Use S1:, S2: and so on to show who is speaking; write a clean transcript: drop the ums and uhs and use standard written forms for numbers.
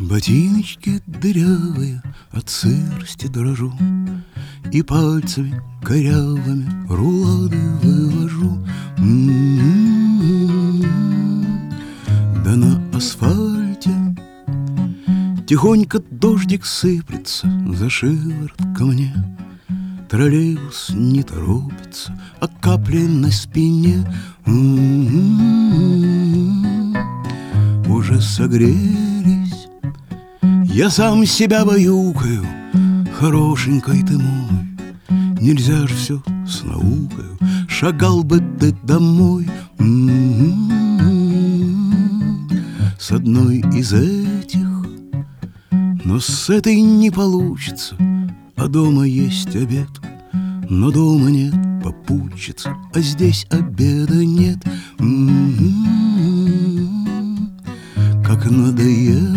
S1: Ботиночки дырявые, от сырости дрожу, и пальцами корявыми рулады вывожу. Да на асфальте тихонько дождик сыплется за шиворот ко мне. Троллейбус не торопится, а капли на спине уже согрелись. Я сам себя баюкаю, хорошенькой ты мой. Нельзя ж все с наукою, шагал бы ты домой. С одной из этих, но с этой не получится. А дома есть обед, но дома нет попутчицы, а здесь обеда нет. Как надоело